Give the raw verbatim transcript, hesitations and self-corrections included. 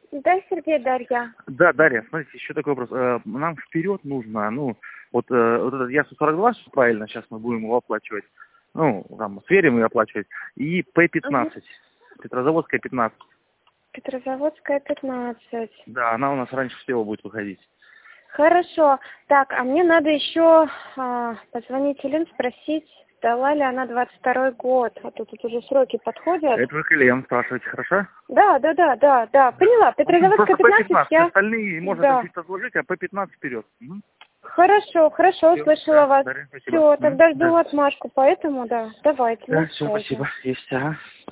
Да, Сергей, Дарья. Да, Дарья, смотрите, еще такой вопрос. Э, Нам вперед нужно, ну, вот, э, вот этот Я сто сорок два, что правильно, сейчас мы будем его оплачивать. Ну, там, сверим и оплачивать. И П Угу. пятнадцать, Петрозаводская пятнадцать. Петрозаводская, пятнадцать. Да, она у нас раньше всего будет выходить. Хорошо. Так, а мне надо еще а, позвонить Элен, спросить, сдала ли она двадцать второй год. А то тут уже сроки подходят. Это вы Клеем спрашиваете, хорошо? Да, да, да, да, да. Поняла. Петрозаводская Просто П пятнадцать, пятнадцать, я... остальные можно там Да. чуть разложить, а П пятнадцать вперед. Мгм. Хорошо, хорошо, Всё, услышала да, вас. Дарья, спасибо. Все, Мгм. тогда жду Да, отмашку, поэтому да, давайте да, на все, связи. спасибо. Есть, ага.